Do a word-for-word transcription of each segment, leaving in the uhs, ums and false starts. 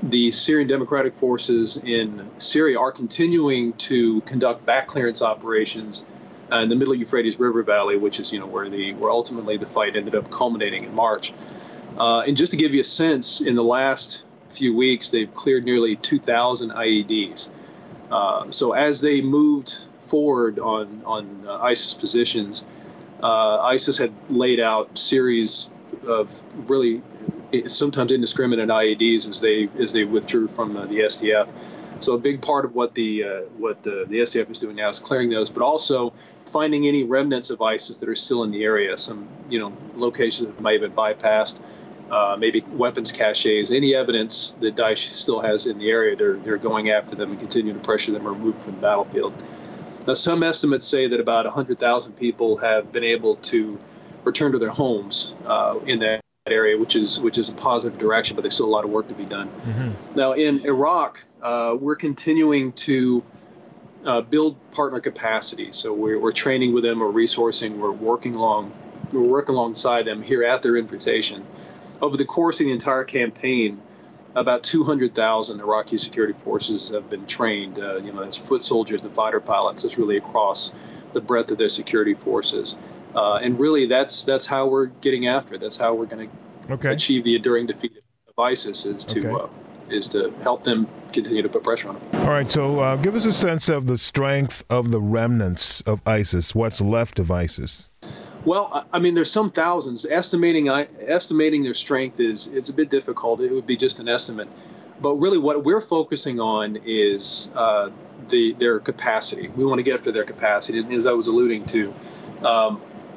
the Syrian Democratic Forces in Syria are continuing to conduct back clearance operations uh, in the Middle Euphrates River Valley, which is, you know, where the where ultimately the fight ended up culminating in March. Uh, and just to give you a sense, in the last few weeks, they've cleared nearly two thousand I E Ds. Uh, so as they moved forward on on uh, ISIS positions, uh, ISIS had laid out series of really sometimes indiscriminate I E Ds as they as they withdrew from uh, the S D F. So a big part of what the uh, what the, the S D F is doing now is clearing those, but also finding any remnants of ISIS that are still in the area. Some you know locations that might have been bypassed, uh, maybe weapons caches, any evidence that Daesh still has in the area. They're they're going after them and continuing to pressure them or remove from the battlefield. Now, some estimates say that about one hundred thousand people have been able to return to their homes uh, in that area, which is which is a positive direction, but there's still a lot of work to be done. Mm-hmm. Now, in Iraq, uh, we're continuing to uh, build partner capacity. So we're, we're training with them, we're resourcing, we're working along, we're working alongside them here at their invitation. Over the course of the entire campaign, about two hundred thousand Iraqi security forces have been trained. Uh, you know, that's foot soldiers, the fighter pilots. It's really across the breadth of their security forces. Uh, and really, that's that's how we're getting after it. That's how we're going to okay. achieve the enduring defeat of ISIS, is to okay. uh, is to help them continue to put pressure on them. All right, so uh, give us a sense of the strength of the remnants of ISIS. What's left of ISIS? Well, I mean, there's some thousands. Estimating estimating their strength is it's a bit difficult. It would be just an estimate. But really, what we're focusing on is uh, the their capacity. We want to get after their capacity, and as I was alluding to. Um,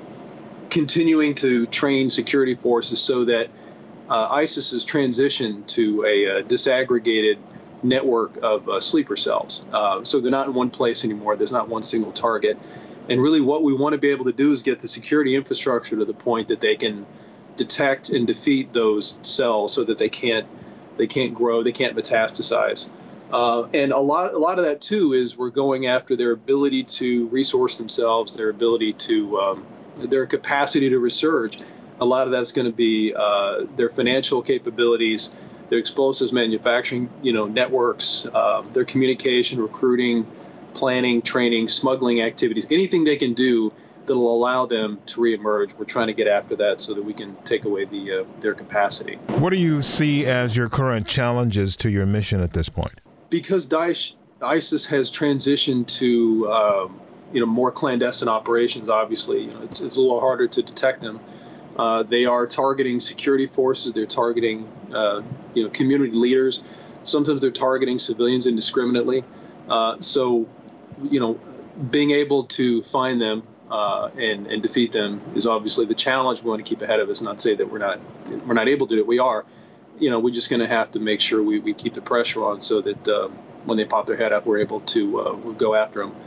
continuing to train security forces so that uh, ISIS's transition to a, a disaggregated network of uh, sleeper cells. Uh, so they're not in one place anymore. There's not one single target. And really what we want to be able to do is get the security infrastructure to the point that they can detect and defeat those cells so that they can't they can't grow, they can't metastasize. Uh, and a lot a lot of that, too, is we're going after their ability to resource themselves, their ability to um, their capacity to resurge. A lot of that's going to be uh, their financial capabilities, their explosives manufacturing, you know, networks, um, their communication, recruiting, planning, training, smuggling activities, anything they can do that will allow them to reemerge. We're trying to get after that so that we can take away the uh, their capacity. What do you see as your current challenges to your mission at this point? Because Daesh, ISIS has transitioned to um, you know, more clandestine operations, obviously, you know, it's, it's a little harder to detect them. Uh, they are targeting security forces. They're targeting, uh, you know, community leaders. Sometimes they're targeting civilians indiscriminately. Uh, so, you know, being able to find them uh, and, and defeat them is obviously the challenge we want to keep ahead of us. Not say that we're not we're not able to do it. We are. You know, we're just going to have to make sure we, we keep the pressure on so that um, when they pop their head up, we're able to uh, go after them.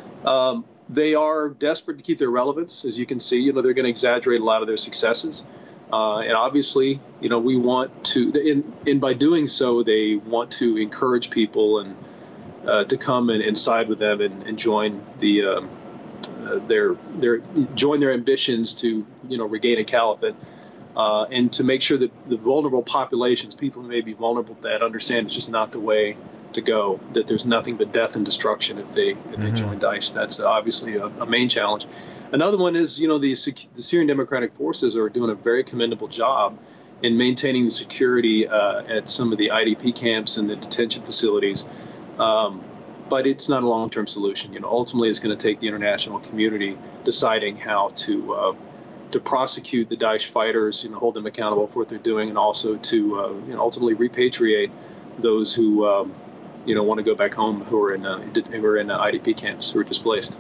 Um, they are desperate to keep their relevance. As you can see, you know, they're going to exaggerate a lot of their successes. Uh, and obviously, you know, we want to, and, and by doing so, they want to encourage people and uh, to come and, and side with them and, and join the um, uh, their their join their ambitions to, you know, regain a caliphate. Uh, and to make sure that the vulnerable populations, people who may be vulnerable to that, understand it's just not the way to go, that there's nothing but death and destruction if they if mm-hmm. they join Daesh. That's obviously a, a main challenge. Another one is, you know, the, the Syrian Democratic Forces are doing a very commendable job in maintaining the security uh, at some of the I D P camps and the detention facilities. Um, but it's not a long-term solution. You know, ultimately it's going to take the international community deciding how to uh, to prosecute the Daesh fighters, you know, hold them accountable for what they're doing, and also to uh, you know, ultimately repatriate those who um, you know want to go back home, who are in uh, who are in uh, I D P camps, who are displaced.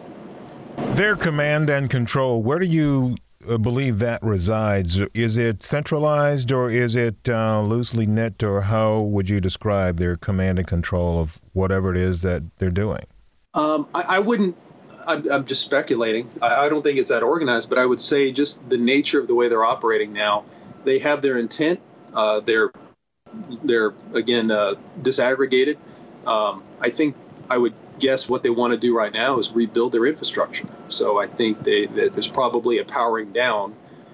Their command and control, where do you uh, believe that resides? Is it centralized, or is it uh, loosely knit, or how would you describe their command and control of whatever it is that they're doing? Um, I, I wouldn't. I'm, I'm just speculating. I, I don't think it's that organized, but I would say just the nature of the way they're operating now. They have their intent. Uh, they're they're again uh, disaggregated. Um, I think I would guess what they want to do right now is rebuild their infrastructure. So I think they, that there's probably a powering down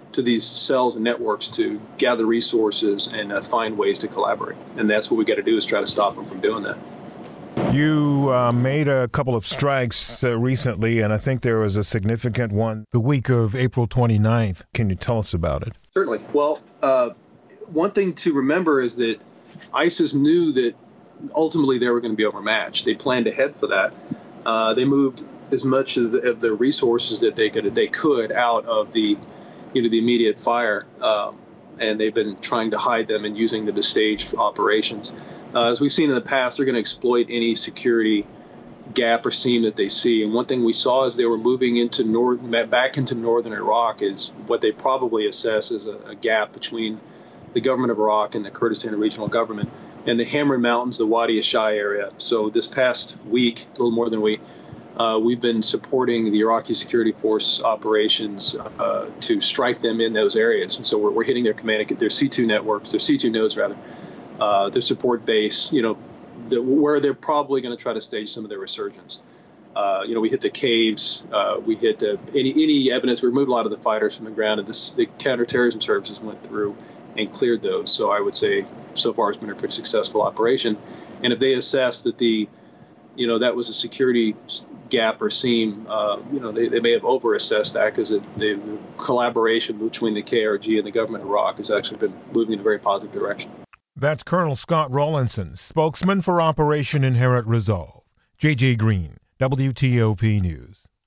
to these cells and networks to gather resources and uh, find ways to collaborate. And that's what we got to do, is try to stop them from doing that. You uh, made a couple of strikes uh, recently, and I think there was a significant one the week of April twenty-ninth. Can you tell us about it? Certainly. Well, uh, one thing to remember is that ISIS knew that ultimately they were going to be overmatched. They planned ahead for that. Uh, they moved as much as the, of the resources that they could they could out of the you know the immediate fire, um, and they've been trying to hide them and using them to stage operations. Uh, as we've seen in the past, they're going to exploit any security gap or seam that they see. And one thing we saw as they were moving into north, back into northern Iraq is what they probably assess as a, a gap between the government of Iraq and the Kurdistan Regional Government and the Hamrin Mountains, the Wadi Ashai area. So this past week, a little more than a week, uh, we've been supporting the Iraqi security force operations uh, to strike them in those areas. And so we're, we're hitting their command, their C two networks, their C two nodes rather. Uh, their support base, you know, the, where they're probably going to try to stage some of their resurgence. Uh, you know, we hit the caves, uh, we hit uh, any any evidence. We removed a lot of the fighters from the ground, and this, the counterterrorism services went through and cleared those. So I would say so far it's been a pretty successful operation. And if they assess that the, you know, that was a security gap or seam, uh, you know, they, they may have overassessed that, because the, the collaboration between the K R G and the government of Iraq has actually been moving in a very positive direction. That's Colonel Scott Rawlinson, spokesman for Operation Inherent Resolve. J J Green, W T O P News.